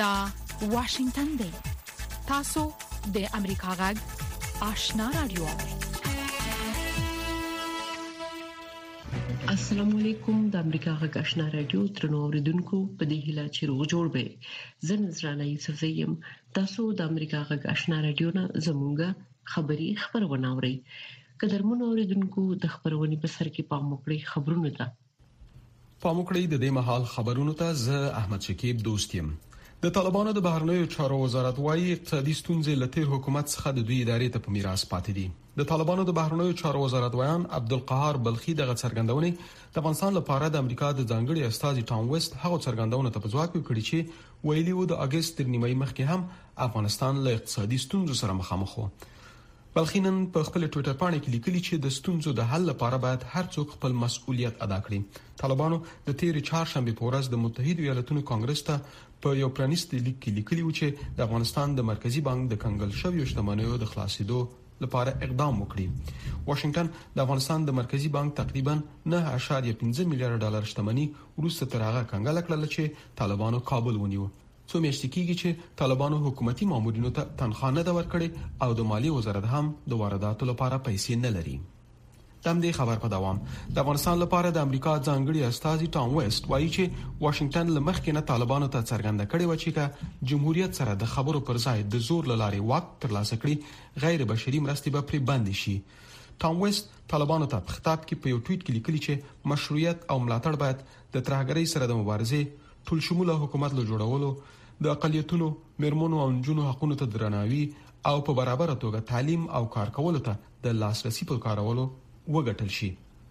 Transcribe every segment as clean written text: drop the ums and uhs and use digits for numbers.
دا واشنگتن دی. تاسو د امریکا غږ آشنا رادیو. السلام علیکم. د امریکا غږ آشنا رادیو ترنو اوریدونکو په دې هیله چې روغ جوړ به. زه نذرانه یوسف زیم. تاسو د امریکا غږ آشنا رادیو نه زموږه خبرونه اورئ. قدرمن اوریدونکو د خبرونې په سر کې پام وکړئ. خبرونه ده پاموکړی د دې مهال خبرونو ته زه احمد شکیب دوستیم. د طالبانو د بهرنیو چارو وزارت وايي اقتصادي ستونزې لته حکومت څخه د دوی ادارې ته په میراث پاتې دي. د طالبانو د بهرنیو چارو وزارت ویان عبدالقهار بلخي دغه څرګندونه د افغانستان لپاره د امریکا د ځانګړي استازي ټام ویسټ هغه څرګندونه ته په ځواب کړی چې ویلي و د اگست تر نیمه مخکې هم افغانستان له اقتصادي ستونزو سره مخامخ و. بلخینن په خپل ټوئیټر باندې کې لیکلي چې د ستونزو د حل لپاره باید هر څوک خپل مسؤلیت ادا کړي. طالبانو د تیرې چهارشنبه په ورځ د متحده ایالاتونو کانګرس ته په یو پرانیستي لیک کې لیکلي و چې د افغانستان د مرکزی بانک د کنګل شویو شتمنیو د خلاصېدو لپاره اقدام وکړي. واشنگټن د افغانستان د مرکزی بانک تقریبا 9.5 میلیارډ ډالر شتمنۍ وروسته تر هغه کنګل کړل چې طالبانو کابل ونیو. څو میاشتې کېږي چې طالبانو حکومتي مامورینو ته تنخواه نه ده ورکړې او د مالی وزارت هم د وارداتو لپاره پیسې نه لري. تم دې خبر په دوام د افغانستان لپاره د امریکا ځانګړي استازي ټام ویسټ وایي چې واشنگټن لمخکې نه طالبانو ته څرګنده کړې و چې جمهوریت سره د خبرو پر ځای د زور لارې واک ترلاسه کړي غیر بشري مرستې به پرې بند شي. ټام ویسټ طالبانو ته په خطاب کې په یو ټویټ کې لیکلي چې مشروعیت او ملاتړ باید د ترهګرۍ سره د مبارزې ټول شموله حکومت له جوړولو د اقلیتونو مرمنو او نجونو حقوقو ته درناوي او په برابر توګه تعلیم او کار کولو ته د لاسرسي په کارولو وګټل شي.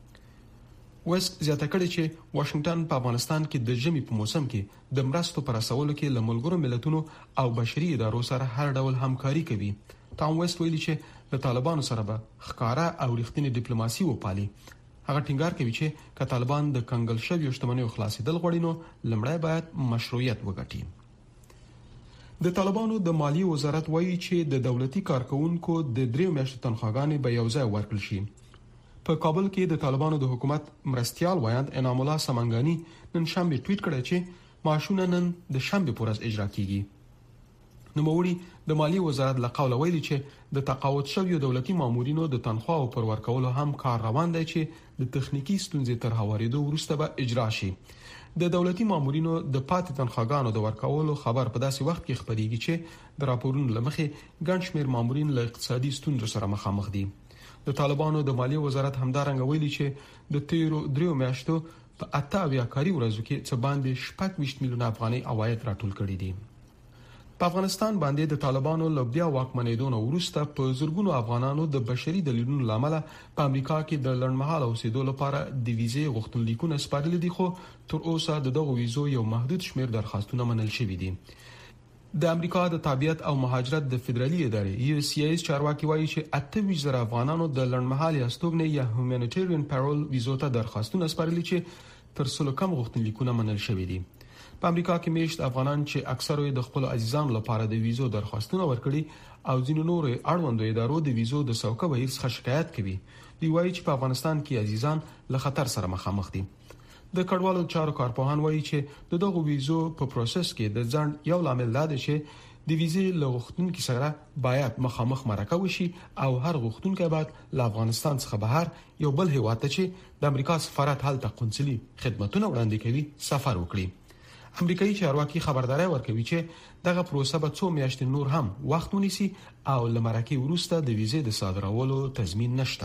ویسټ زیاته کړې چې واشنگټن په افغانستان کې د ژمي په موسم کې د مرستو پر رسولو کې له ملګرو ملتونو او بشري ادارو سره هر ډول همکاري کوي. ټام ویسټ ویلي چې د طالبانو سره به ښکارا او رښتینی ډیپلوماسي وپالي. هغه ټینګار کوي چې که طالبان د کنګل شویو شتمنیو خلاصېدل غواړي نو لمړی باید مشروعیت وګټي. د طالبانو د مالی وزارت وایي چې د دولتي کارکونکو د 3 میاشتو تنخواهګانې به یو ځای ورکړل شي. په کابل کې د طالبانو د حکومت مرستيال ویاند انعام الله سمنګانی نن شنبه ټویټ کړی چې معاشونه نن د شنبه پورز اجرا کیږي. نوموړي د مالی وزارت له قوله ویلي چې د تقاعد شویو دولتي مامورینو د تنخواو پر ورکولو هم کار روان دی چې د تخنیکی ستونزې تر هوارېدو وروسته به اجرا شي. د دولتي مامورینو د پاتې تنخواګانو د ورکولو خبر په داسې وخت کې خبريږي چې د راپورونو لمخې ګڼ شمېر مامورین له اقتصادي ستونزو سره مخامخ دي. د طالبانو د مالی وزارت همدارنګه ویلي چې د تیرو 3 میاشتو په 28 کاري ورځو کې څه باندې 20 میلیونه افغاني عواید راټول کړي دي. په افغانستان باندې د طالبانو له بیا واکمنېدو وروسته په زورګونو افغانانو د بشري دلیلونو لامل په امریکا کې د لړمحاله اوسېدو لپاره د ویزې غوښتنلیکونه سپارل دي، خو تر اوسه دغه ویزو یو محدود شمېر درخواستونه منل شوي دي. د امریکا د تابعیت او مهاجرت د فدرالي ادارې USCIS چارواکي وایي چې 28,000 افغانانو د لړمحاله استوګنې یا هیومانیټریان پیرول ویزو ته درخواستونه سپارلي چې تر څلو کم غوښتنلیکونه منل شوي دي. په امریکا کې میشت افغانان چې اکثره د خپل عزیزانو لپاره د ویزو درخواستونه ورکړي او ځینو نور اړوندو ادارو د ویزو د سوکه بهیر څخه شکایت کوي. دی وایي چې په افغانستان کې عزیزان له خطر سره مخامخ دي. د کډوالو چارو کارپوهان وایي چې دغه ویزو په پروسس کې د ځنډ یو لامل دا دی چې د ویزې لغښتونکو سره باید مخامخ مرکه وشي او هر غوښتونکی باید له افغانستان څخه بهر یو بل هیواد ته چې د امریکا سفارت هلته قونسلي خدماتونه وړاندې کوي سفر وکړي. امریکایي چارواکي خبرداري ورکوي چې دغه پروسه به 2 میاشتې نور هم وخت ونیسي او لمرکه وروسته د ویزې د صادرولو تضمین نشته.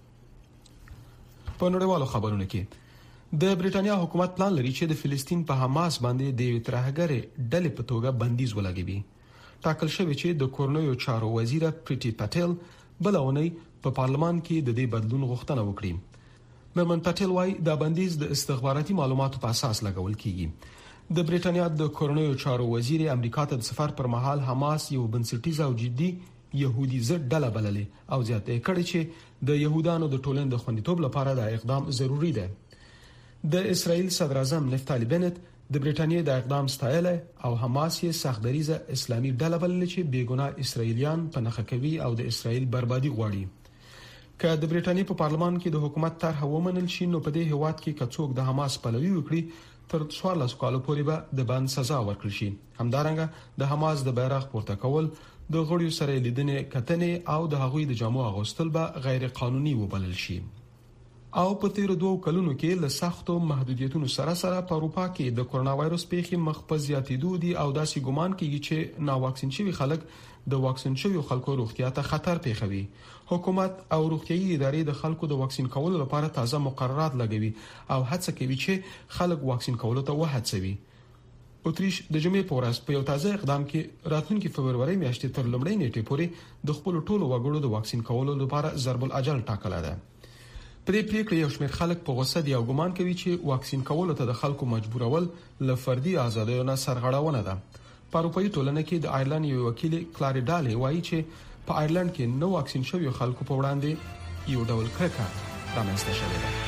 په نړیوالو خبرونو کې د بریټانیا حکومت پلان لري چې د فلسطین په حماس باندې د ترهګرې ډلې په توګه بندیز ولګوي. ټاکل شوی چې د کورنیو چارو وزیر پریټي پټیل بلونی په پارلمان کې د دې بدلون غوښتنه وکړي. مرمن پټیل وايي دا بندیز د استخباراتي معلوماتو په اساس لګول کیږي. د بریټانیا د کورنیو چارو وزیر امریکا ته د سفر پر مهال حماس یو بنسټیزه او جدي يهودي ضد ډله بللې او زیاته کړې چې د يهودانو د ټولنې د خوندیتوب لپاره دا اقدام ضروری دی. د اسرائیل صدر اعظم نفتالي بنت د بریټانیا د اقدام ستایله او حماس یې سختدریزه اسلامي ډله بللې چې بیګناه اسرائیلیان په نخښه کوي او د اسرائیل بربادي غواړي. که د بریټانیا په پارلمان کې د حکومت طرح ومنل شي نو په دې هواد کې کڅوک د حماس پلوي وکړي تر 14 کال پورې به د بند سزا ورکړل شي. همدارنګه د حماس د بیرغ پورته کول، د غړیو سره لیدنې کتنې او د هغوی د جامو اغوستل به غیر قانوني وبلل شي. او په تیر 2 کلونو کې له سختو محدودیتونو سره په اروپا کې د کورونا وایروس پیښې مخ په زیاتېدو دي او داسې ګومان کیږي چې نا واکسین شوي خلک د واکسین شوي خلکو روغتیا ته خطر پیښوي. حکومت او روغتیايي ادارې د خلکو د واکسین کولو لپاره تازه مقررات لګوي او هڅه کوي چې خلک واکسین کولو ته وهڅوي. اتریش د جمعې په ورځ په یو تازه اقدام کې راتلونکي فبرवरी میاشتې تر لومړۍ نیټې پورې د خپل ټولو وګړو د واکسین کولو لپاره ضرب الاجل ټاکل ده. پرې پریکړې یو شمېر خلک په غوسه دي او ګومان کوي چې واکسین کولو ته د خلکو مجبورول له فردي آزادیو نه سرغړونه ده. په اروپایي ټولنه کې د آیرلند یو وکیل کلاري ډالې وایي چې په آیرلند کې نو واکسین شوی خلکو په وړاندې یو ډول کرکه رامنځته شوې ده.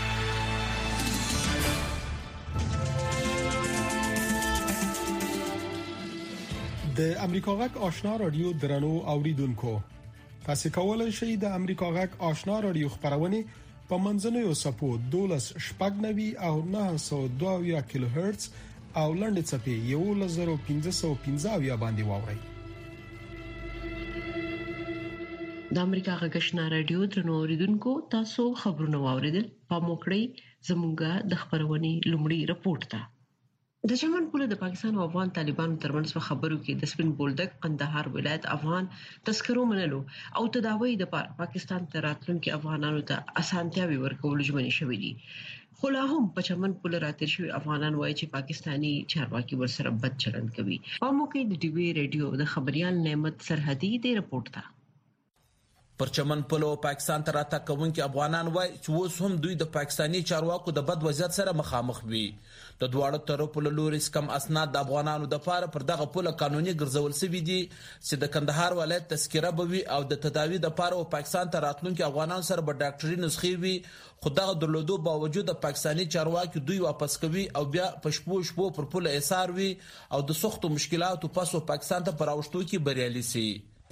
د امریکا غږ آشنا رادیو درنو اوریدونکو، تاسو کولای شئ د امریکا غږ آشنا رادیو خبرونه په منځنوي سپو 12.9 او 902 کیلو هرتز او لنډ چپی 1515 باندې واورئ. د امریکا غږ آشنا رادیو درنو اوریدونکو، تاسو خبرونه واوریدل. په موکړی زموږه د خبرونې لومړی رپورت ده. د چمن پوله د پاکستان او افغان طالبانو ترمنځ په خبرو کې د سپین بولدک قندهار ولایت افغان تذکرو منلو او تداوی د پاکستان ته راتلونکي افغانانو ته اسانتیاوي ورکول ژمنې شوې دي. خو لا هم په چمن پوله راتیر شوی افغانان وایي چې پاکستانی چارواکي ورسره بد چلند کوي. په موکه د ټي وي ریډیو د خبريال نعمت سرحدي د رپورت ده. پر چمن پلو پاکستان ته راته کوونکي افغانان وای چې اوس هم دوی د پاکستانی چارواکو د بد وضعیت سره مخامخ وي. د دواړو طرفو له لوري کم اسناد د افغانانو د پاره پر دغه پوله قانوني ګرځول شوی دي چې د کندهار ولایت تذکره بوي او د تداوی د پاره پاکستان ته راتلونکي افغانان سره به ډاکټري نسخې وي. خو دغه درلودو باوجود د پاکستانی چارواکي دوی واپس کوي او بیا په شپو پر پوله ایثار وي او د سختو مشکلاتو پسو پاکستان ته پراوښتو کې بریالي سي.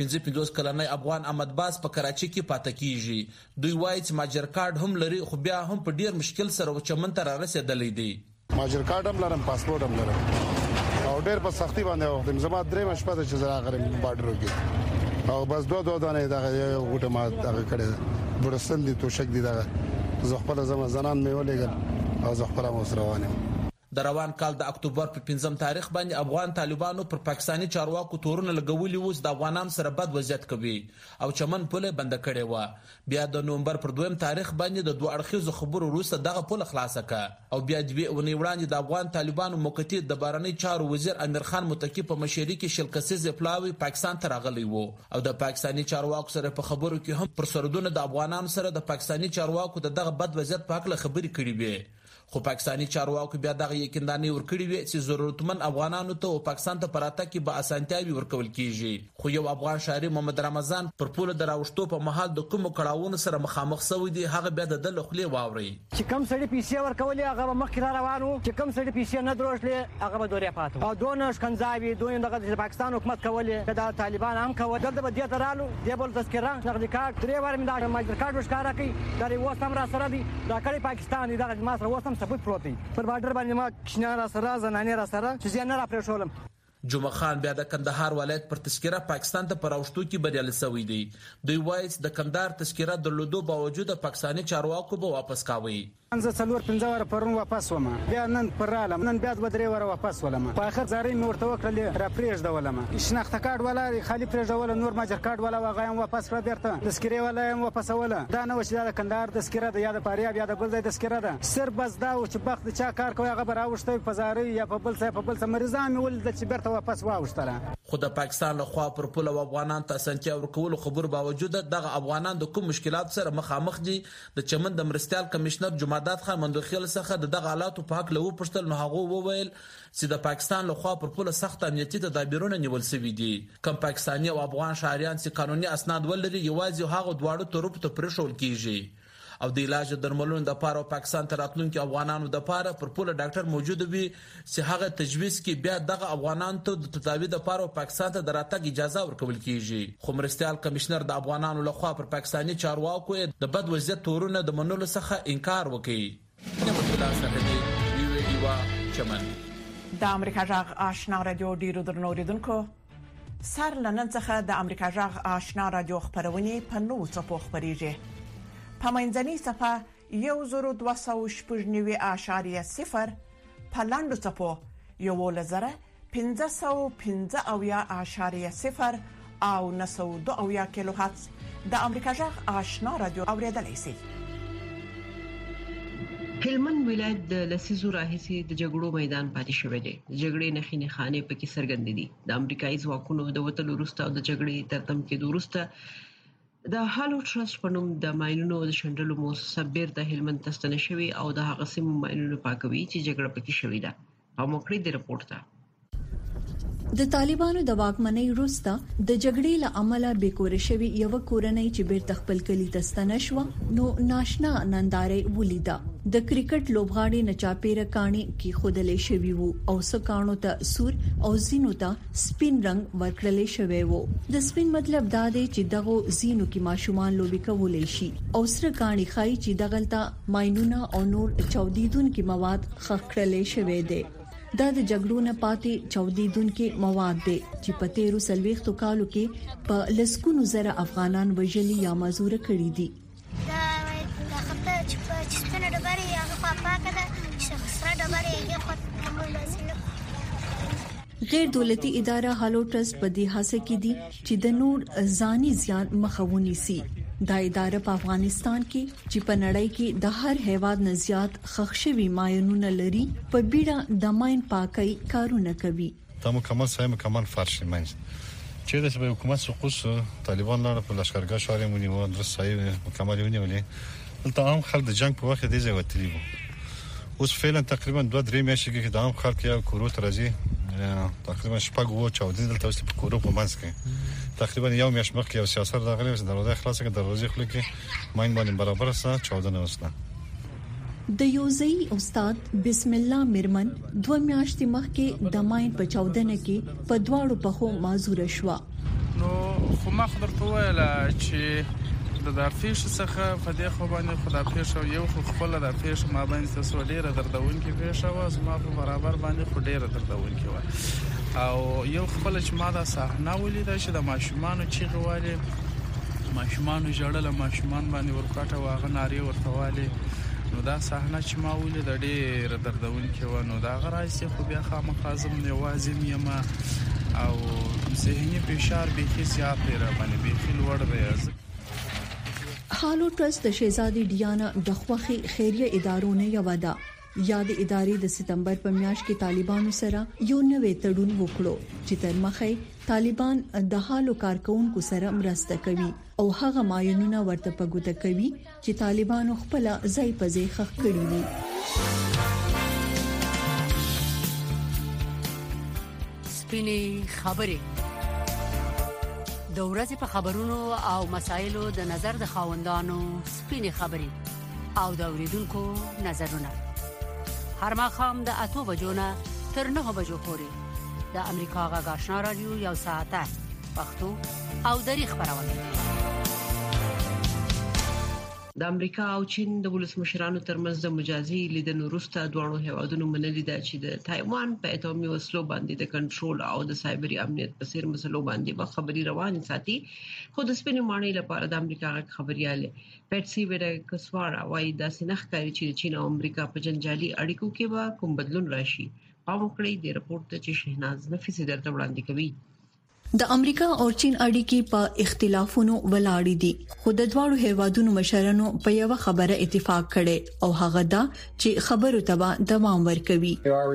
55 کلنۍ افغان احمد باز په کراچي کې پاتې کیږي. دوی وایي چې ماجر کارت هم لري خو بیا هم په ډیر مشکل سره چمن ته رسیدلې دي. ماجر کارت هم لرم، پاسپورت هم لرم او ډیر په سختي باندې وختم. زما درې مشپه چې زرا غرم بارډر کې او بس دوه دانه دغه غوټه ما دغه کړه برسل دي توشک دي دغه زخپل زنان مې ولېګل او زخپل مو سره وانه. د روان کال د اکتوبر په 5 تاریخ باندې افغان طالبانو پر پاکستانی چارواکو تورونه لګولي وو د افغانانو سره بد وضعیت کوي او چمن پوله بند کړي و. بیا د نومبر پر 2 تاریخ باندې د دوه اړخیزو خبرو وروسته دغه پوله خلاصه کړه او بیا د وړاندې د افغان طالبانو موقتی د بهرنی چارو وزیر امیر خان متکی په مشرۍ کې شل کسیز پلاوی پاکستان ته راغلی وو او د پاکستانی چارواکو سره په خبرو کې هم پر سردونه د افغانانو سره د پاکستانی چارواکو دغه بد وضعیت په اړه خبرې کړې وي. خو پاکستانی چارواکو بیا دغه یقیندانه ورکړي وي چې ضرورتمن افغانانو ته او پاکستان ته پراته کې به اسانتیاوي ورکول کیږي. خو یو افغان شهري محمد رمضان پر پوله دراوښتو په محل د کوم کړهونو سره مخامخ شوی دی. هغه بیا د خپلې واوري چې کم سړي پیسې ورکولې هغه مخکې روانو، چې کم سړي پیسې نه دروشلې هغه به دورې پاتو او دونه شکنځاوي دونه دغه پاکستان حکومت کولې دا طالبان هم کوي. دلته به دې ترالو دې بول تذکره نقدي کارت درې واره مې دا ماجر کارت وشکاره کوي دا یو سم را سره دی دا کړي پاکستان دی دا ما سره وسم ثبوت پروت دی پر بارډر باندې ما کښنا را سره زنانه را سره چې زه نه را پرېښولم. جمعه خان بیا د کندهار ولایت پر تذکره پاکستان ته پراوښتو کې بریالي شوی دی. دوی وایي د کندهار تذکره درلودو باوجود پاکستانی چارواکو به واپس کاوي. انزه څلور 15 ور پرون واپس ومه بیا نن پرالم نن بیا د درې ور واپس ولم په اخر زاري مې ورته وکړل را پرېږ ولم شناخت کارت ولا خالي پرېږ ولا نور ماجر کارت ولا واغایم واپس را بیرته تذکره ولا واپس ولا دا نه وشي د کندهار تذکره د یاد پاریاب یاد بل ځای تذکره ده سر بس دا چې بخت چا کار کوي هغه براوښته په زاري یا په بل څه مریضان ول د چې بیرته واپس واوښتره. خو د پاکستان له خوا پر پوله افغانان ته اسانتیا ورکول خبر باوجود دغه افغانان د کوم مشکلات سره مخامخ دي. د چمن د مرستيال کمشنر جمعداد خان مندوخیل څخه دغه حالاتو په حق له وپښتل نو هغه وویل چې د پاکستان له خوا پر پوله سخت امنیتي تدابیرونه نیول شوي دي. کم پاکستاني او افغان شهريان چې قانوني اسناد ولري یوازې هغه دواړو طرفو ته پرېښول کیږي او د علاج درملونو د پاره پاکستان ته راتلونکي افغانانو د پاره پر پوله ډاکټر موجود وي چې هغه تجویز کې بیا دغه افغانانو ته د تداوی د پاره پاکستان ته دراتګ اجازه ورکول کیږي. خو مرستيال کمشنر د افغانانو لخوا پر پاکستاني چارواکو د بد وضعیت تورونه د منلو څخه انکار وکړي. نعمت الله سرحدي وی چمن. د امریکا جغ آشنا رادیو ډیرو درنوریدونکو سر لنن څخه د امریکا جغ آشنا رادیو خبرونه په نوو څپو خبريږي. په منځني صفه 1290.0 په لاندو څپو 1515.0 او 902 کیلو هرتز د امریکا جغ آشنا رادیو اوریدلای شئ. هلمند ولایت د لسیزو راهیسې د جګړو میدان پاتې شوی دی. جګړې نخښې خانې پکې څرګندې دي. د امریکایي ځواکونو د وټلو وروسته او د جګړې تر تم کېدو وروسته د هالو ټرست په نوم د ماینونو د شندلو مؤسسه بیرته هلمند ته ستنه شوې او د هغه سیمو ماینونو پاکوي چې جګړه پکې شوې ده. او موکړې د رپورت ته د طالبانو د واکمنۍ وروسته د جګړې له امله بیکور شوی یو کورنۍ چې بیرته خپل کلی ته ستنه شو نو ناشنا ننداره ولیدا. د کرکټ لوبغاړي نچاپیره کانی کې خودلې شوی وو او سکانو ته سور او زینو ته سپین رنگ ورکړلې شوی وو. د سپین مطلب دا دی چې دغه زینو کې ماشومان لوبي کولای شي او سره کانی خای چې دغلطه ماینونه او نور چاودیدونکو مواد خخړلې شوی دی. دا د جګړو نه پاتې چاودیدونکو مواد دي چې په 13 کالو کې په لسکونو زره افغانان وژلي یا مزور کړي دي. دا خطه چې سپینه ډبره یې هغه پاکه ده چې سره ډبره یې خو غیر دولتي اداره هالو ټرست په دې هڅه کې دي چې د نور ځاني زیان مخاوني سي. دا اداره په افغانستان کې چې په نړۍ کې د هر هیواد نه زیات خښوي ماینونه لري په بیړه د ماین پاکي کارونه کوي. دا مکمل سایم مکمل فرش منځ چې د حکومت سقوط طالبان لاره په لشکرګاه شارې مونږ و درس سایم مکمل ونیولې. دلته عام خلک د جنگ په وخت دې ځای وتلی وو. اوس فعلا تقریبا 2-3 میاشتې کې د عام خلک یو کورو ترازی تقریبا شپږ وو چاودنې دلته اوس په کورو په منځ کې تقریبا یو میاشت مخکې یو سیاست راغلی چې دروازه خلاصه کړه دروازه خپل کې ماین باندې برابر سره چاودنه وسله. د یوزي استاد بسم الله مرمن 2 میاشتې مخکې د ماین په چاودنه کې په دواړو په خو معذور شو. نو خو ما خبرته ویل چې د دارفیش څخه په دې خو باندې خدا پیښ یو خو خپل د پیښ ما باندې تاسو ډیره دردونکې پیښ و ما په برابر باندې خو ډیره دردونکې و او یو خپل چې ما دا صحنه ولیده چې د ماشومان چیغه واله ماشومان ژړل ماشومان باندې ورکاټه واغه ناری ورتواله نو دا صحنه چې ما ولیده ډیره دردونکې و نو دا غراځي خو بیا خامخازم نوازم یما او ذهني فشار به کې زیات دی را باندې به لوړ دی. هالو ټرست د شهزادي ډیانا د خوخي خیریه ادارو نه یو ده. یاد ادارې د سپتمبر په میاشت کې طالبانو سره یو نوې تړون وکړو چې تر مخه طالبان د هالو کارکونکو سره مرسته کوي او هغه ماینونه ورته پګوته کوي چې طالبانو خپل ځای په ځای خخ کړی وي. سپینې خبرې د ورځې په خبرونو او مسایلو د نظر د خاوندانو سپینې خبرې او د اوریدونکو نظرونه هر ماښام د 8 بجو نه تر 9 بجو پورې د امریکا غږ آشنا رادیو یو ساعته پښتو او دری خبرونه. د امریکا او چین د ولسمشرانو ترمنځ د مجازي لیدنو وروسته دوه هیوادونو منلي ده چې د تایوان په اټومي وسلو باندې د کنټرول او د سایبري امنیت په څیر مسلو باندې به خبري روان ساتي. خو د سپینې ماڼۍ لپاره د امریکا غږ خبرياله پیټسي ویډکسوارا وايي دا سنخ کوي چې چین او امریکا په جنجالي اړیکو کې به کوم بدلون راشي. پاموکړی د رپورت چې شهناز نفیسي درته وړاندې کوي. د امریکا او چین اړیکې په اختلافونو ولاړې دي خو د دوه هیوادونو مشرانو په یو خبره اتفاق کړي او هغه دا چې خبرو ته دوام ورکوي.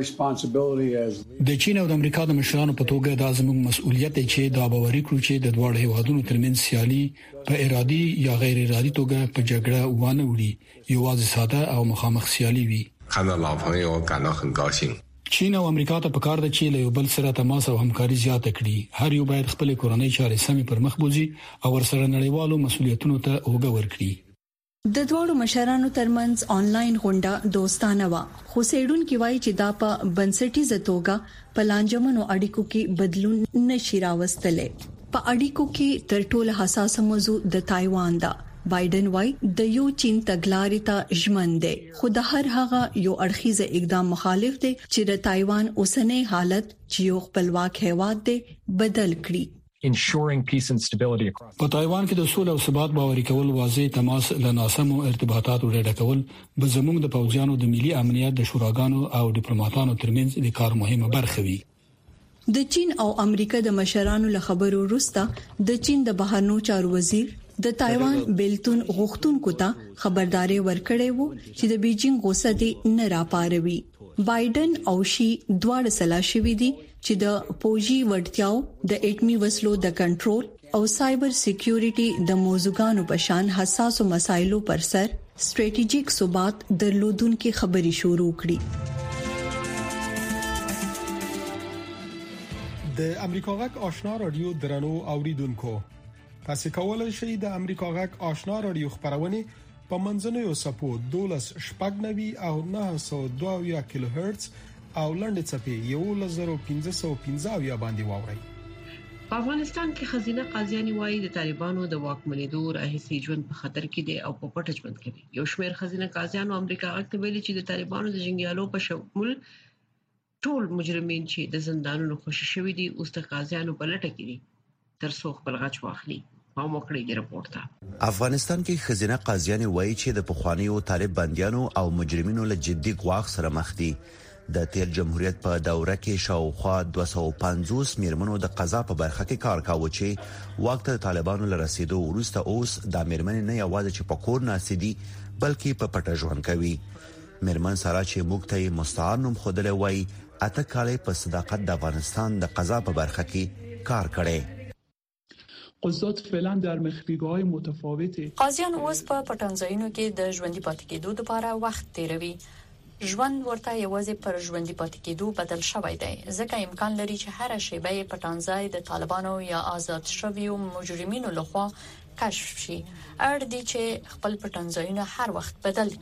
د چین او د امریکا د مشرانو په توګه دا زموږ مسؤلیت دی چې دا باور وکړو چې د دوه هیوادونو ترمنځ سیالي په ارادي یا غیر ارادي توګه په جګړه وانه وړي یوازې ساده او مخامخ سیالي وي. 看到老朋友感到很高兴。 چین او امریکا ته پکار ده چې له یو بل سره تماس او همکاري زیاته کړي. هر یو باید خپل کورنۍ چارې سمې پر مخ بوزي او ورسره نړیوالو مسؤلیتونو ته اوږه ورکړي. د دوه مشرانو ترمنځ آنلاین غونډه دوستانه و خو سیډونکو وایي چې دا په بنسټیزه توګه په لانجمنو اړیکو کې بدلون نشي راوستلې. په اړیکو کې تر ټولو حساسه موضوع د تایوان ده. بایدن وای د یو چین تګلارې ته ژمن دی خو د هر هغه یو اړخیزه اقدام مخالف دی چې د تایوان اوسنۍ حالت چې یو خپلواک هیواد دی بدل کړي ensuring peace and stability across په تایوان کې د سولې او ثبات باور کول واضح تماس له ناسمو ارتباطاتو ډډه کول به زموږ د پوځیانو د ملي امنیت د شوراګانو او ډیپلوماټانو ترمنځ د کار مهمه برخه وي د چین او امریکا د مشرانو له خبرو وروسته د چین د بهرنیو چارو وزیر د تایوان بیلتون غوښتونکو ته خبرداري ورکړې وو چې د بیجینګ غوسه دې نه راپاروي بایدن او شي دواړه سلا شوې دي چې د پوجي وړتیاو د اټمی وسلو د کنټرول او سایبر سکیورټي د موضوعاتو په شان حساسو مسایلو پر سر سټریټیجیک ثبات درلودونکو خبري شروع کړي د امریکا غږ آشنا رادیو درنو اوریدونکو تاسو کولای شئ د امریکا غږ آشنا رادیو خبرونه په منځنوي سپو 12 شپږنوي او 902 کیلو هرتز او لنډ چپی 1515 باندې واورئ په افغانستان کې خزینه قاضیانی وایي د طالبانو د واکمنېدو راهیسي ژوند په خطر کې دی او په پټه ژوند کوي یو شمېر خزینه قاضیانو امریکا غږ ته ویلي چې د طالبانو د جنگیالو په شمول ټول مجرمین چې د زندانونو خوشي شوی دي اوس د قاضیانو په لټه کې دي تر څو خپل غچ واخلي او موکړي دی رپورت ته افغانستان کې خزینه قاضیان وایي چې د پخوانیو طالب بنديانو او مجرمینو له جدي غواخ سره مخ دي د تیر جمهوریت په دوره کې شاوخوا 250 میرمنو د قضا په برخه کې کار کاوه چې وخت طالبانو له رسیدو وروسته اوس د میرمنې نه یوازې چې په کور ناسي دي بلکې په پټه ژوند کوي میرمن سره چې موږ ته مستعار نوم خوده وایي اته کاله په صداقت د افغانستان د قضا په برخه کې کار کړي قضات فعلا در مخفیگاه‌های متفاوتی قاضیان اوس په پټنځایونو کې د ژوندۍ پاتې کېدو لپاره وخت تیروي ژوند ورته یوازې پر ژوندۍ پاتې کېدو بدل شوی دی ځکه امکان لري چې هر شیبه پټنځای د طالبانو یا آزاد شویو مجرمینو لخوا کشف شي اړ دي چې خپل پټنځایونه هر وخت بدل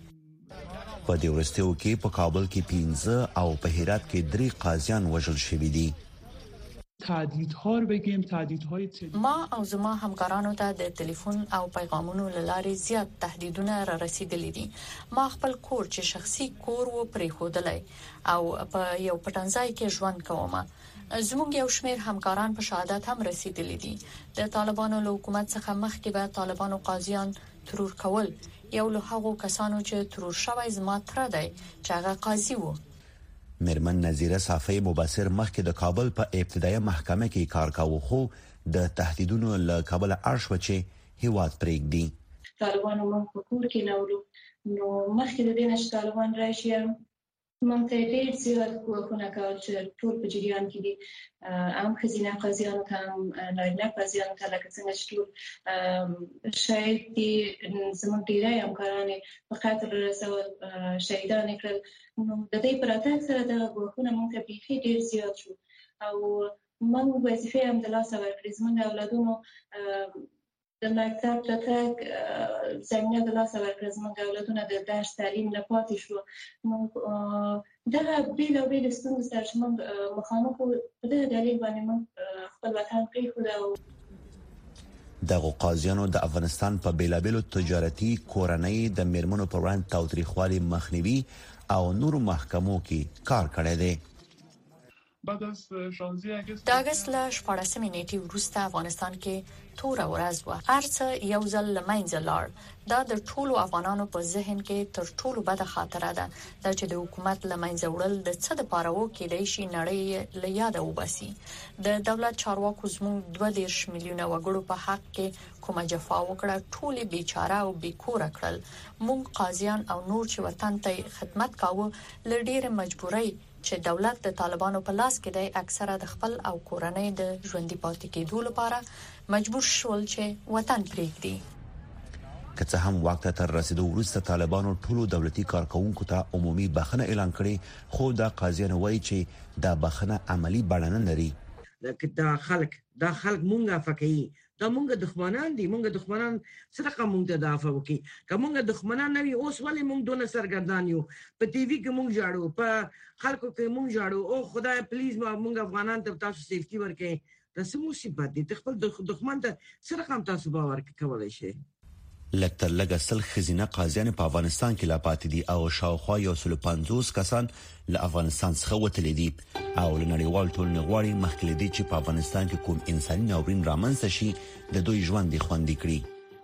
کړي په دې ورستیو کې په کابل کې 15 او په هرات کې 3 قاضیان وژل شوي دي تهدیدها رو بگیم تهدیدهای ما او زما همکارانو ته د ټلیفون او پیغامونو لارې زیات تهدیدونه را رسیدلي دي ما خپل کور چې شخصي کور و پرې خودلای او په یو پټنځای کې ژوند کوم زموږ یو شمېر همکاران په شهادت هم رسیدلي دي د طالبانو له حکومت څخه مخکې به طالبانو قاضیان ترور کول یو له هغو کسانو چې ترور شوی زما تر دی چې هغه قاضي وو میرمن نذیره صافی مبصر مخکې د کابل په ابتدایي محکمه کې کار کاوه خو د تهدیدونو له کابل ارشو چې هیواد پرېږدي طالبانو موږ په کور کې نورو نو مخکې د دې نشه طالبان راشي موږ ته ډېر زیات کوښښونه کول چې ټول په جریان کې دي هم خزینه قاضیانو ته هم نارینه قاضیانو ته لکه څنګه چې ټول شاید دي زموږ ډېری همکارانې په قتل رسول شهیدان کړل نو د دې پر اساس سره د کوښښونه موږ ته بیخي ډېر زیات شو او موږ وظیفه هم د لاسه ورکړې زموږ اولادونو د مکتب ته تګ زمینه د لاسه ورکړې زموږ اولادونه د درس تعلیم نه پاتې شو موږ دغه بیل ستونزې سره چې موږ مخامخ وو په دغه دلیل باندې موږ خپل وطن پرېښود دغه قاضیانو د افغانستان په بیلابیلو تجارتي کورنۍ د میرمنو پر وړاندې تاوتریخوالي مخنیوي او نورو محکمو کې کار کړی دی بعد از 16 اگست د اگست له 14 نیټې وروسته افغانستان کې توره ورځ و هرڅه یو ځل لمنځه لاړ دا د ټولو افغانانو په ذهن کې تر ټولو بده خاطره ده دا چې د حکومت لمنځه وړل د څه د پاره وو کېدای شي نړۍ له یاده وباسي د دولت چارواکو زموږ 2.5 میلیونه وګړو په حق کې کومه جفا وکړه ټول بیچاره او بیکوره کړل موږ قاضیان او نور چې وطن ته خدمت کاوه لډیره مجبورۍ چې دولت د طالبانو په لاس کې دی اکثره د خپل او کورنۍ د ژوندۍ پاتې کېدو لپاره مجبور شول چې وطن پرېږدي که څه هم وخت تر رسیدو وروسته طالبانو ټولو دولتي کارکونکو ته عمومي بخښنه اعلان کړې خو د قاضیانو وایي چې د بخښنه عملی بڼه نه لري دا خلک مونږه فکري دا مونږه دښمنان دي مونږه دښمنان سره مونږ ته دافع وکي که مونږه دښمنان نه وي اوس ولې مونږ دونه سرګردان یو په ټي وي کې مونږ جاړو په خلکو کې مونږ جاړو او خدای پلیز مونږ افغانان ته تاسو سیفټي ورکړئ دا څه مصیبت دي خپل دښمن ته سره تاسو باور کولای شئ لکتر لګسل خزینه قاضیان په افغانستان کې لا پاتې دي او شاوخوا 150 کسان له افغانستان څخه وتلي دي او لنړیوال ټولنې غواړي مخکې دي چې په افغانستان کې کوم انساني ناورین رامنځته شي د دوی ژوند خوندي کړي.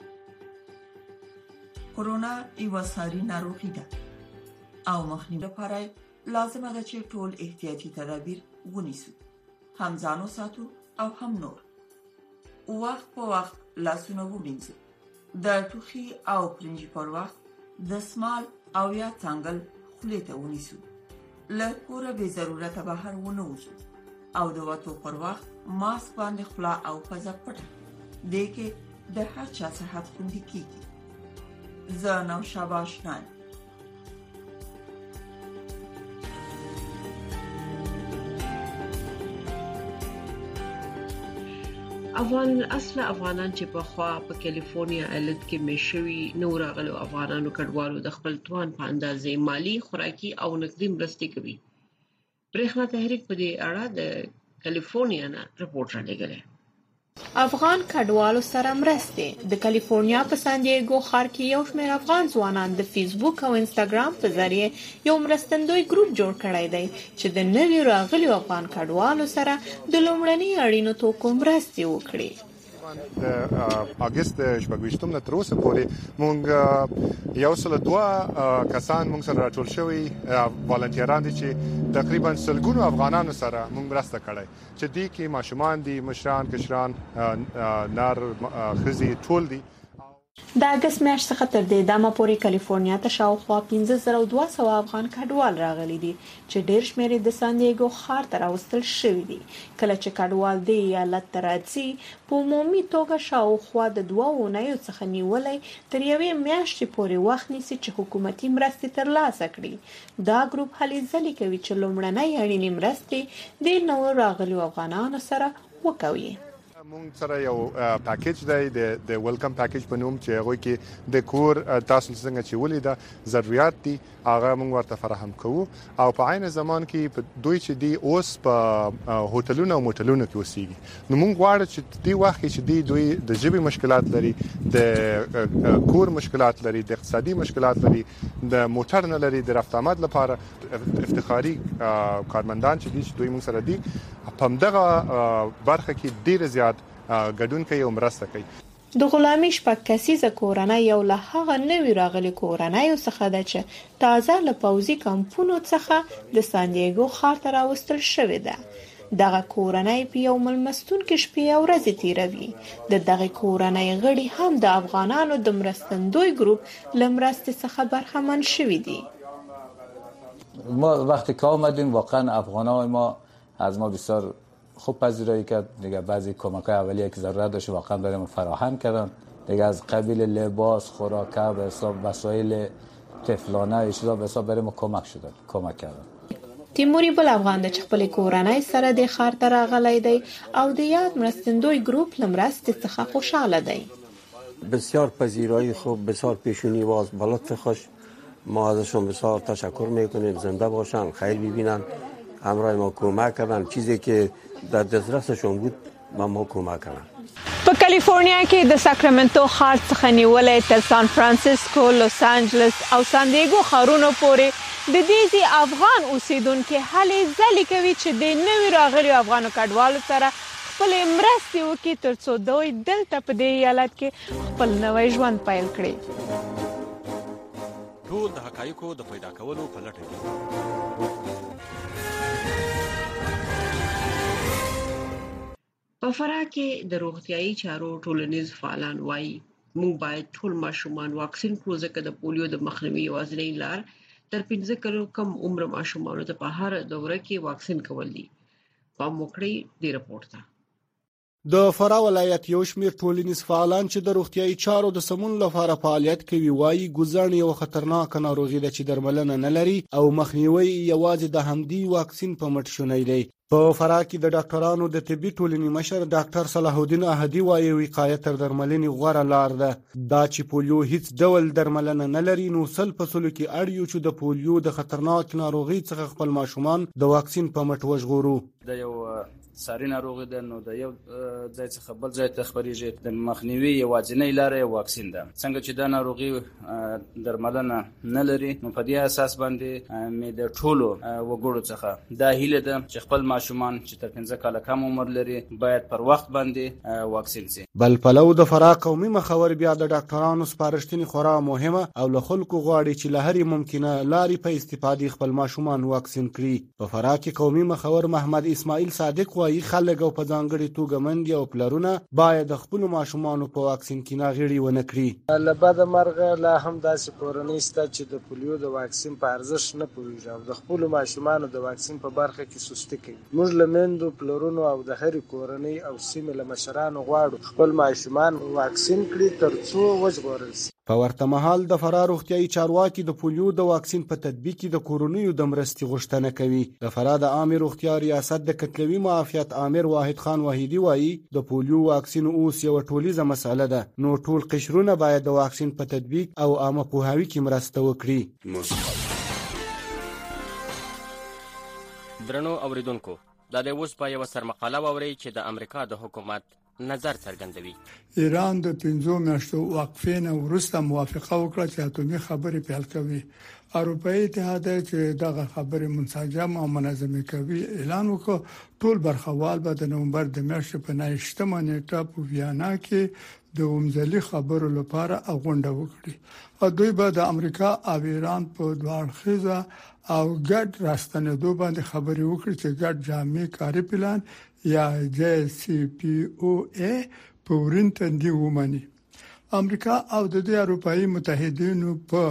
کورونا یو ساري ناروغي ده او مخنیوي لپاره لازمه ده چې ټول احتیاطي تدابیر ونیسو، هم ځانو ساتو او هم نور. وخت په وخت لاسونه ومینځو، د ټوخي او پرنجي پر وخت دستمال او یا څنګل خولې ته ونیسو، له کوره بې ضرورته بهر ونه وځو او د وتو پر وخت ماسک باندې خوله او پزه پټه دې کې د هر چا صحت خوندي کیږي. زه نوشابه آشنا یم. افغان اصل افغانان چې په خوا په کیلیفورنیا ایالت کې مشوي نو راغلو افغانانو کډوالو د خپل توان په اندازې مالی خوراکي او نقدي مرستې کوي. برېښنا تحریک په دې اړه د کیلیفورنیا نه رپورټ راغلی. افغان کډوالو سره مرستې د کیلیفورنیا په سان دیګو ښار کې یو شمېر افغان ځوانان د فیسبوک او انستګرام په ذریعه یو مرستندوی ګروپ جوړ کړی دی چې د نوي راغلي افغان کډوالو سره د لومړني اړینو توکو مرستې وکړي. د اگست 28 نه تر اوسه پورې مونږ 102 کسان مونږ سره راټول شوي والنټیران دي چې تقریبا سلګونو افغانانو سره مونږ مرسته کړې چې دي کې ماشومان دي، مشران، کشران، نار، خزي ټول دي. د اگست میاشتې څخه تر دې دمه پورې کیلیفورنیا ته شاوخوا 15200 افغان کډوال راغلي دي چې ډېر شمېر د سان دیګو ښار ته راوستل شوي دي. کله چې کډوال د ایالت ته راځي په عمومي توګه شاوخوا د 2 اونیو څخه نیولې تر 1 میاشتې پورې وخت نیسي چې حکومتي مرستې ترلاسه کړي. دا ګروپ هلې ځلې کوي چې لومړنۍ اړینې مرستې د نوو راغلو افغانانو سره وکوي. مونږ سره یو پاکیج دی د ویلکم پاکیج په نوم چې هغه کې د کور تاسو څنګه چې ولیدا ضرورت دي هغه مونږ ورته فراهم کوو او په عین زمان کې په دوی چې دی اوس په هوټلونو او موټلونو کې اوسېږي. نو مونږ غواړو چې دی وخت چې دوی د ژبې مشکلات لري، د کور مشکلات لري، د اقتصادي مشکلات لري، د موټر نه لري، د رفت آمد لپاره افتخاري کارمندان چې دوی مونږ سره دي په دغه برخه کې ډیر زیات ګډون کوي او مرسته کوي. د غلامي شپږ کسیزه کورنۍ یو له هغه نوي راغلي کورنۍ څخه ده چې تازه له پوځي کمپونو څخه د سان دیګو ښار ته راوستل شوې ده. دغه کورنۍ په یو ملمستون کې شپې او ورځې تیروي. دغه کورنۍ غړي هم د افغانانو د مرستندوی ګروپ لمرستې څخه برخمن شوي دي. ما وقتی که آمدیم واقعا افغانای ما از ما بسیار خوب پذیرایی کرد. دیگه بعضی کمک‌های اولیه که ضرورت داشت واقعا برام فراهم کردن. دیگه از قبیل لباس، خوراک، وسایل طفلانه چیزا به حساب برام کمک کردن. تیموري بل افغان د خپل کورنۍ سره د ښار ته راغلی دی او د یاد مرستندوی ګروپ لمرستې څخه خوشاله دی. بسیار پذیرایی خوب، بسیار پیشونی باز، با لطف خوش. ما ازشون بسیار تشکر میکنیم. زنده باشن، خیر ببینن، همراه ما کمک کردن، چیزی که در دسترسشون بود ما کمک کردن. په کیلیفورنیا کې د ساکرامنټو ښار څخه نیولې تر سان فرانسیسکو، لوس انجلس او سان دیګو ښارونو پورې د دې افغان اوسیدونکو هلې ځلې کوي چې د نوي راغلي افغانو کډوالو سره خپل مرستې وکړي ترڅو دوی دلته په دې ایالت کې خپل نوی ژوند پیل کړي. ټول د حقایقو د پیدا کولو په لټه کې. په فراه کې د روغتيایي چارو ټولنیز فعالان وایي موږ باید ټول ماشومان واکسین کړو ځکه د پولیو د مخنیوي یوازینۍ لار تر 15 کلو کم عمر ماشومانو ته په هر دوره کې واکسین کول دي. په موکړی دی رپورت ته د فراه ولایت یو شمېر ټولنیز فعالان چې د روغتيایي چارو د سمون لپاره فعالیت کوي وایي ګوزن یو خطرناک ناروغي ده چې درملنه نه لري او مخنیوي یوازې د همدی واکسین په مټ شونی دی. په فراه کې د ډاکټرانو د طبي ټولنې مشر ډاکټر صلاح الدین احدی وایي وقایه تر درملنې غوره لار ده. دا چې پولیو هیڅ ډول درملنه نه لري نو سل فصلو کې اړیو چې د پولیو د خطرناک ناروغي څخه خپل ماشومان د واکسین په مټ وژغورو. د یو ساري ناروغي ده نو د یو ځای څخه بل ځای ته خپرېږي. د مخنیوي یوازینۍ لاره واکسین ده. څنګه چې دا ناروغي درملنه نه لري نو په دې اساس باندې مې د ټولو وګړو څخه دا هیله ده چې خپل ماشومان چې تر 15 کاله کم عمر لري باید پر وخت باندې واکسین شي. بل پلو د فرا قومي مخاور بیا د ډاکټرانو سپارښتنې خورا مهمه او له خلکو غواړي چې له هرې ممکنه لارې په استفادې خپل ماشومان واکسین کړي. په فرا کې قومي مخاور محمد اسماعیل صادق وايي خلک او په ځانګړي توګه منډي او پلرونه باید د خپل ماشومان په واکسین کې ناغېړي ونه کړي. له بده مرغه لا هم داسې کورنۍ شته چې د پولیو د واکسین په ارزښت نه پوهېږي او د خپل ماشومانو د واکسین په برخه کې سستي کوي. موږ له میندو پلرونو او د هرې کورنۍ او سیمې له مشرانو غواړو خپل ماشومان واکسین کړي ترڅو وژغورل شي. په ورته مهال د فرا روغتیايي چارواکي د پولیو د واکسین په تطبیق کې د کورونیو د مرستې غوښتنه کوي. د فرا د عامه روغتیا ریاست د کتلوي معافیت امیر واحد خان واحدي وایي د پولیو واکسین اوس یو ټولیزه مسله ده نو ټول قشرونه باید د واکسین په تطبیق او عامه پوهاوي کې مرسته وکړي. درنو اوریدونکو دا د اوس په یو سرمقاله ووري چې د امریکا د حکومت نظر څرګندوي. ایران د 5 میاشتو وقفې نه وروسته موافقه وکړه چې اتومي خبرې پیل کوي. اروپאי اتحاد چې دغه خبرې منسجم او منظمه کوي اعلان وکړ ټول برخوال به د نومبر د میاشتې په 9مه نیټه په ویانا کې د ومزلي خبرو لپاره غونډه وکړي. او دوی به د امریکا او ایران په دوه او ګډ راستنېدو باندې خبرې وکړي چې ګډ جامع کاري پلان یا JCPOA په ورنتندي ومني. امریکا او د اروپאי متحدینو په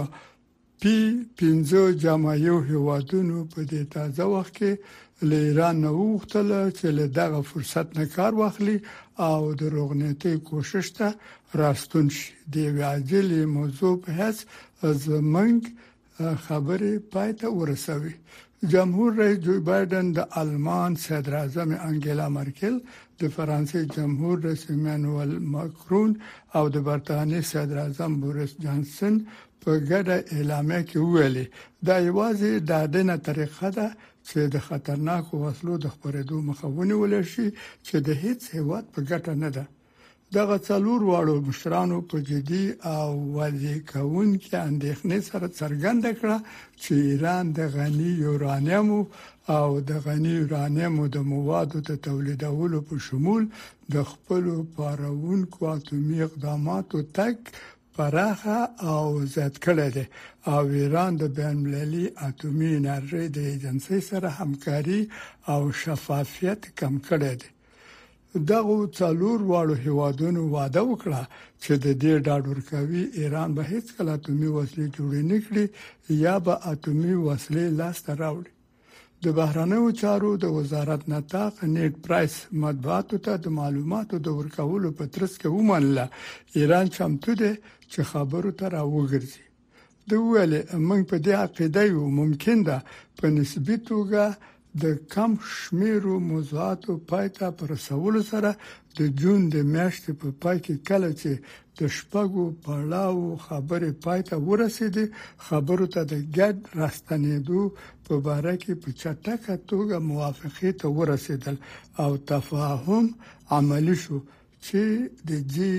P5 جامعیو هیوادونو په دې تازه وخت کې له ایران نه وغوښتل چې له دغه فرصت نه کار واخلي او د روغنيتي کوشش ته راستون شي. د ویاجلې موضوع په هڅ زمنګ خبرې پای ته ورسوي. جمهور رئیس جو بایدن د آلمان صدر اعظم انګلا مرکل د فرانسې جمهور رئیس ایمانوئل ماکرون او د برتانیې صدر اعظم بوریس جانسن په ګډه اعلامیه کې ویلي دا یوازې د دنه طریقه ده چې د خطرناکو وسلو د خپرېدو مخه ونیول شي چې د هیڅ هیواد په ګټه نه ده. دغه څلور واړو مشرانو په جدي او واضح کوونکې اندېښنې سره څرګنده کړه چې ایران د غني یورانیم او د غني یورانیم د موادو ته تولیدولو په شمول د خپل پارونکو اتومي اقداماتو تک پراخه او زیات کړی دی او ایران د بین‌المللي اتومي انرژي د ایجنسۍ سره همکاري او شفافیت کم کړی دی. دغه څلور واړو هیوادونو وعده وکړه چې د دې ډاډ ورکوي ایران به هیڅ کله اتومي وسلې جوړې نه کړي یا به اتومي وسلې لاسته راوړي. د بهرنیو چارو د وزارت نطاق نیټ پرایس مطبوعاتو ته د معلوماتو د ورکولو په ترڅ کې ومنله ایران چمتو ده چې خبرو ته راوګرځي. د ویلې موږ په دې عقیده یو ممکن ده په نسبی توګه د کم شمیرو موضوعاتو پایته پر رسولو سره د جون د میاشتې په پای کې کله چې د شپږو پړاو خبرې پایته ورسېدې خبرو ته د ګډ راستنېدو په باره کې په چټکه توګه موافقې ته ورسېدل او تفاهم عملی شو چې د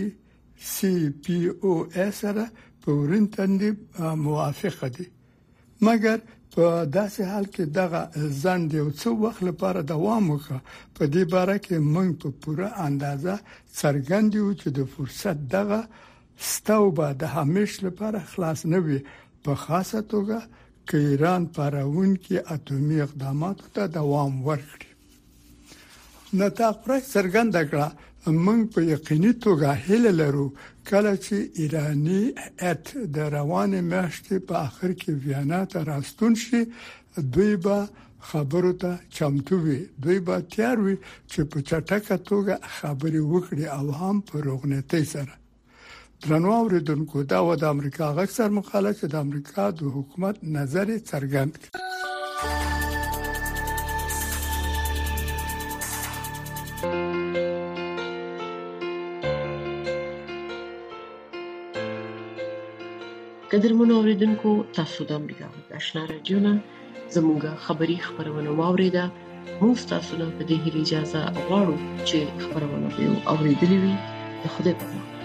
JCPOA سره په ورنتندي موافقه دي. مګر په داسې حال کې دغه ځند یو څو وخت لپاره دوام وکړ. په دې باره کې موږ په پوره اندازه څرګند یو چې د فرصت دغه ستوبه د همیش لپاره خلاص نه وي په خاصه توګه چې ایران پارونکي اتومي اقداماتو ته دوام ورکړي. نطاق پرې څرګند کړه موږ په یقیني توګه هیله لرو کله چې ایرانی هیئت د روانې میاشتې په اخر کې ویانا ته راستون شي دوی به خبرو ته چمتو وي. دوی به تیار وي چې په چټکه توګه خبرې وکړي او هم په روغنيتي سره. درنو اوریدونکو دا و د امریکا غږ سرمقاله چې د امریکا د حکومت نظر څرګند کړ. قدرمنو اوریدونکو تاسو د امریکا غږ آشنا رادیو نه زموږه خبری خبرونه واوریده موږ تاسو ته په دې هیله اجازه غواړو چې خبرونه به اوریدلې وي. خدای په امان.